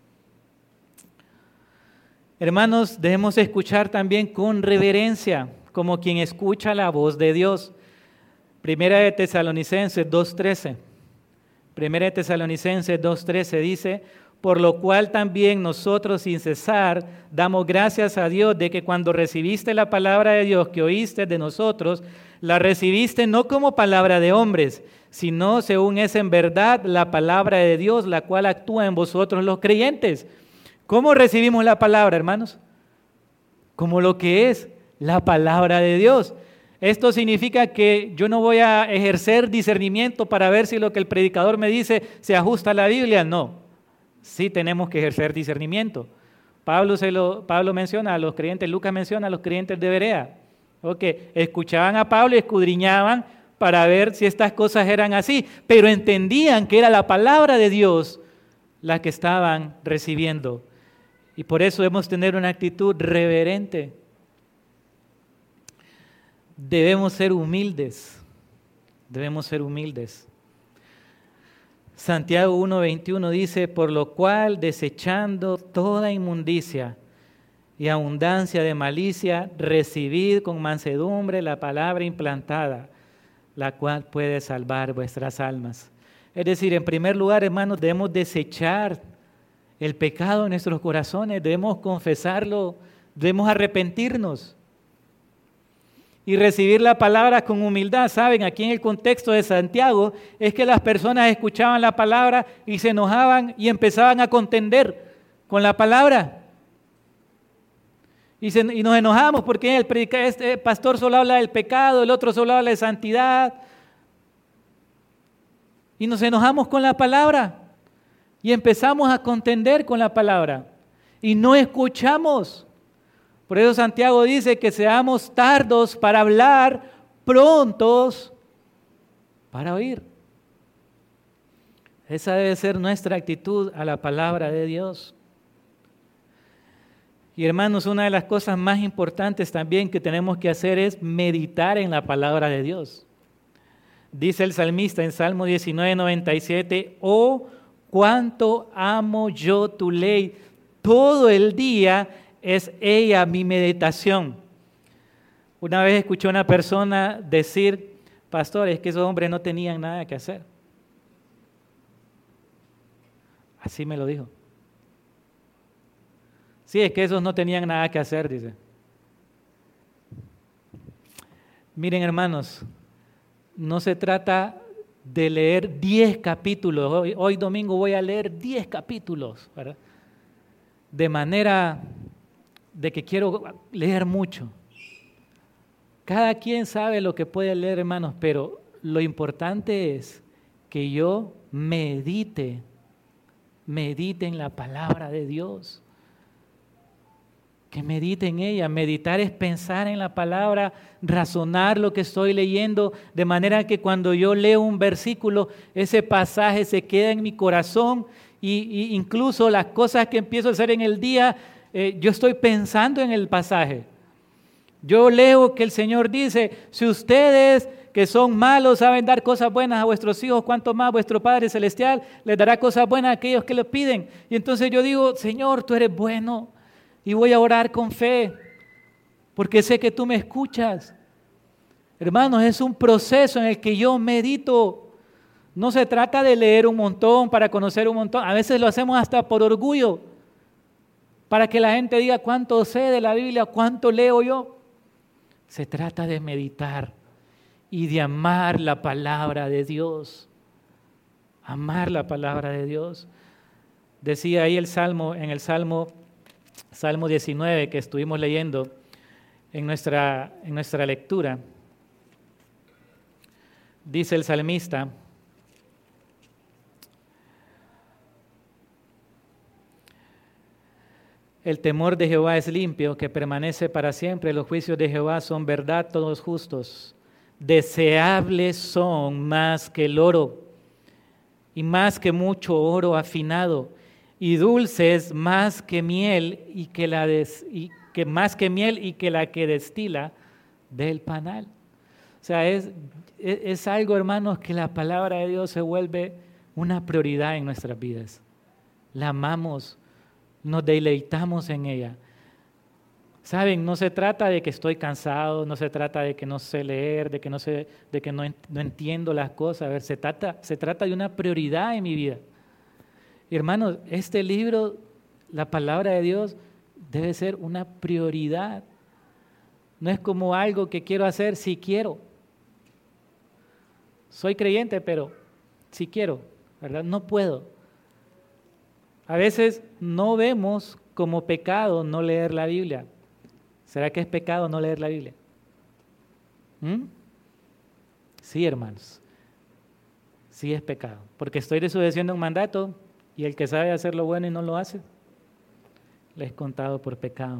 Hermanos, debemos escuchar también con reverencia, como quien escucha la voz de Dios. Primera de Tesalonicenses 2:13. Primera de Tesalonicenses 2:13 dice: por lo cual también nosotros sin cesar damos gracias a Dios de que cuando recibiste la palabra de Dios que oíste de nosotros, la recibiste no como palabra de hombres, sino según es en verdad la palabra de Dios, la cual actúa en vosotros los creyentes. ¿Cómo recibimos la palabra, hermanos? Como lo que es la palabra de Dios. Esto significa que yo no voy a ejercer discernimiento para ver si lo que el predicador me dice se ajusta a la Biblia. No. Sí tenemos que ejercer discernimiento. Pablo menciona a los creyentes, Lucas menciona a los creyentes de Berea. Escuchaban a Pablo y escudriñaban para ver si estas cosas eran así, pero entendían que era la palabra de Dios la que estaban recibiendo. Y por eso debemos tener una actitud reverente. debemos ser humildes. Debemos ser humildes. Santiago 1:21 dice, por lo cual, desechando toda inmundicia y abundancia de malicia, recibid con mansedumbre la palabra implantada, la cual puede salvar vuestras almas. Es decir, en primer lugar, hermanos, debemos desechar el pecado en nuestros corazones, debemos confesarlo, debemos arrepentirnos y recibir la palabra con humildad. Saben, aquí en el contexto de Santiago es que las personas escuchaban la palabra y se enojaban y empezaban a contender con la palabra. Y nos enojamos porque este pastor solo habla del pecado, el otro solo habla de santidad. Y nos enojamos con la palabra y empezamos a contender con la palabra y no escuchamos. Por eso Santiago dice que seamos tardos para hablar, prontos para oír. Esa debe ser nuestra actitud a la palabra de Dios. Y hermanos, una de las cosas más importantes también que tenemos que hacer es meditar en la palabra de Dios. Dice el salmista en Salmo 19:97, oh, cuánto amo yo tu ley, todo el día es ella mi meditación. Una vez escuché a una persona decir, pastor, es que esos hombres no tenían nada que hacer. Así me lo dijo. Sí, es que esos no tenían nada que hacer, dice. Miren, hermanos, no se trata de leer 10 capítulos. Hoy domingo voy a leer 10 capítulos, ¿verdad? De manera de que quiero leer mucho. Cada quien sabe lo que puede leer, hermanos, pero lo importante es que yo medite en la palabra de Dios. Que medite en ella. Meditar es pensar en la palabra, razonar lo que estoy leyendo, de manera que cuando yo leo un versículo, ese pasaje se queda en mi corazón y incluso las cosas que empiezo a hacer en el día, yo estoy pensando en el pasaje. Yo leo que el Señor dice, si ustedes que son malos saben dar cosas buenas a vuestros hijos, cuánto más vuestro Padre Celestial les dará cosas buenas a aquellos que le piden. Y entonces yo digo, Señor, tú eres bueno. Y voy a orar con fe, porque sé que tú me escuchas. Hermanos, es un proceso en el que yo medito. No se trata de leer un montón para conocer un montón. A veces lo hacemos hasta por orgullo, para que la gente diga cuánto sé de la Biblia, cuánto leo yo. Se trata de meditar y de amar la palabra de Dios. Amar la palabra de Dios. Decía ahí el Salmo, en el Salmo 19 que estuvimos leyendo en nuestra lectura, dice el salmista, el temor de Jehová es limpio, que permanece para siempre, los juicios de Jehová son verdad, todos justos, deseables son más que el oro y más que mucho oro afinado, y dulces más que miel y que la que destila del panal. O sea, es algo, hermanos, que la palabra de Dios se vuelve una prioridad en nuestras vidas. La amamos, nos deleitamos en ella. Saben, no se trata de que estoy cansado, no se trata de que no sé leer, de que no entiendo las cosas. A ver, se trata de una prioridad en mi vida. Y hermanos, este libro, la palabra de Dios, debe ser una prioridad. No es como algo que quiero hacer si quiero. Soy creyente, pero si quiero, ¿verdad? No puedo. A veces no vemos como pecado no leer la Biblia. ¿Será que es pecado no leer la Biblia? Sí, hermanos. Sí es pecado. Porque estoy desobedeciendo un mandato. Y el que sabe hacer lo bueno y no lo hace, le es contado por pecado.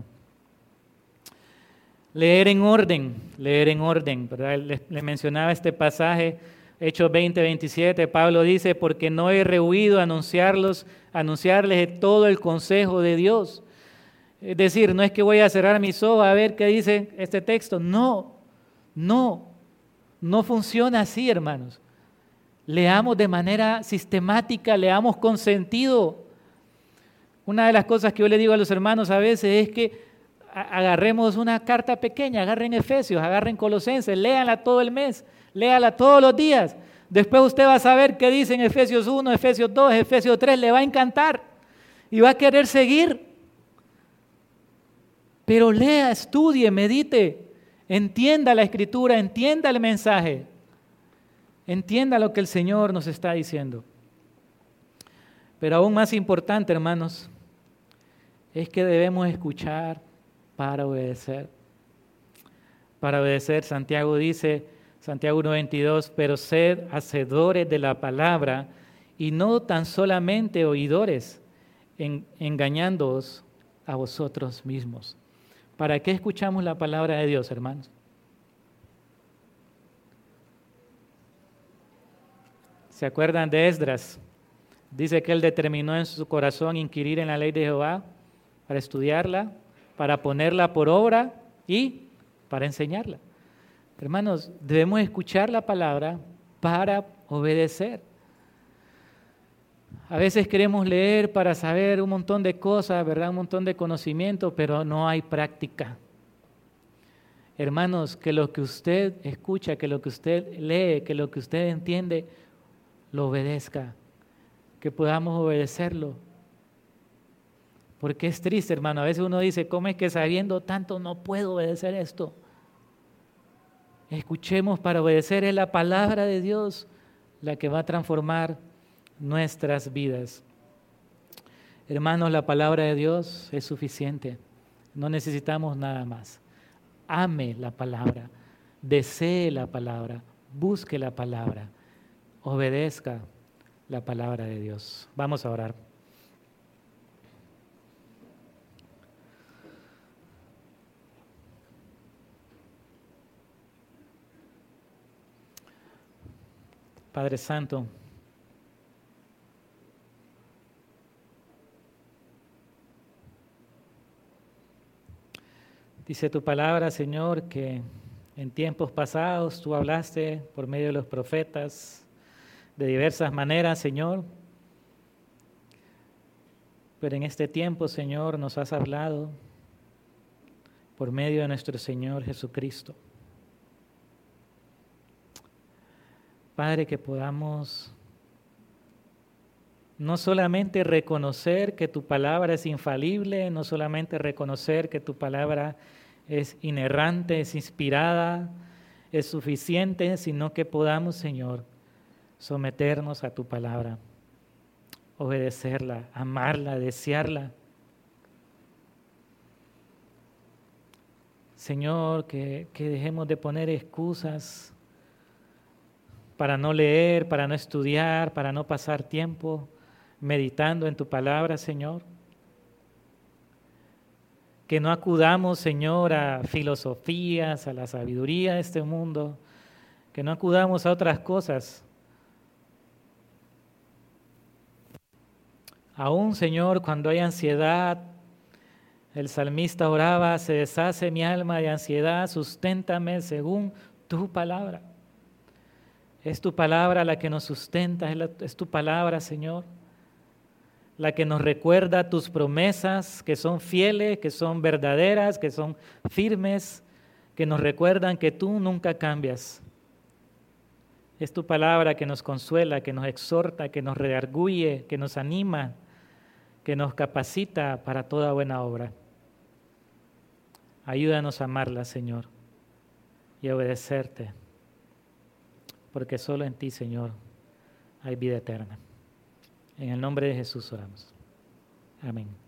Leer en orden, ¿verdad? Les mencionaba este pasaje, Hechos 20:27, Pablo dice, porque no he rehuido anunciarles todo el consejo de Dios. Es decir, no es que voy a cerrar mis ojos a ver qué dice este texto, no No, no funciona así, hermanos. Leamos de manera sistemática, leamos con sentido. Una de las cosas que yo le digo a los hermanos a veces es que agarremos una carta pequeña, agarren Efesios, agarren Colosenses, léanla todo el mes, léala todos los días. Después usted va a saber qué dice en Efesios 1, Efesios 2, Efesios 3, le va a encantar y va a querer seguir. Pero lea, estudie, medite, entienda la Escritura, entienda el mensaje, entienda lo que el Señor nos está diciendo. Pero aún más importante, hermanos, es que debemos escuchar para obedecer. Para obedecer, Santiago dice, Santiago 1:22, pero sed hacedores de la palabra y no tan solamente oidores, engañándoos a vosotros mismos. ¿Para qué escuchamos la palabra de Dios, hermanos? ¿Se acuerdan de Esdras? Dice que él determinó en su corazón inquirir en la ley de Jehová para estudiarla, para ponerla por obra y para enseñarla. Hermanos, debemos escuchar la palabra para obedecer. A veces queremos leer para saber un montón de cosas, ¿verdad? Un montón de conocimiento, pero no hay práctica. Hermanos, que lo que usted escucha, que lo que usted lee, que lo que usted entiende, lo obedezca, que podamos obedecerlo. Porque es triste, hermano, a veces uno dice, ¿cómo es que sabiendo tanto no puedo obedecer esto? Escuchemos para obedecer, es la palabra de Dios la que va a transformar nuestras vidas. Hermanos, la palabra de Dios es suficiente, no necesitamos nada más. Ame la palabra, desee la palabra, busque la palabra, obedezca la palabra de Dios. Vamos a orar. Padre Santo, dice tu palabra, Señor, que en tiempos pasados tú hablaste por medio de los profetas de diversas maneras, Señor, pero en este tiempo, Señor, nos has hablado por medio de nuestro Señor Jesucristo. Padre, que podamos no solamente reconocer que tu palabra es infalible, no solamente reconocer que tu palabra es inerrante, es inspirada, es suficiente, sino que podamos, Señor, someternos a tu palabra, obedecerla, amarla, desearla. Señor, que dejemos de poner excusas para no leer, para no estudiar, para no pasar tiempo meditando en tu palabra, Señor. Que no acudamos, Señor, a filosofías, a la sabiduría de este mundo, que no acudamos a otras cosas. Aún, Señor, cuando hay ansiedad, el salmista oraba, se deshace mi alma de ansiedad, susténtame según tu palabra. Es tu palabra la que nos sustenta, es tu palabra, Señor, la que nos recuerda tus promesas, que son fieles, que son verdaderas, que son firmes, que nos recuerdan que tú nunca cambias. Es tu palabra que nos consuela, que nos exhorta, que nos redarguye, que nos anima, que nos capacita para toda buena obra. Ayúdanos a amarla, Señor, y a obedecerte, porque solo en ti, Señor, hay vida eterna. En el nombre de Jesús oramos. Amén.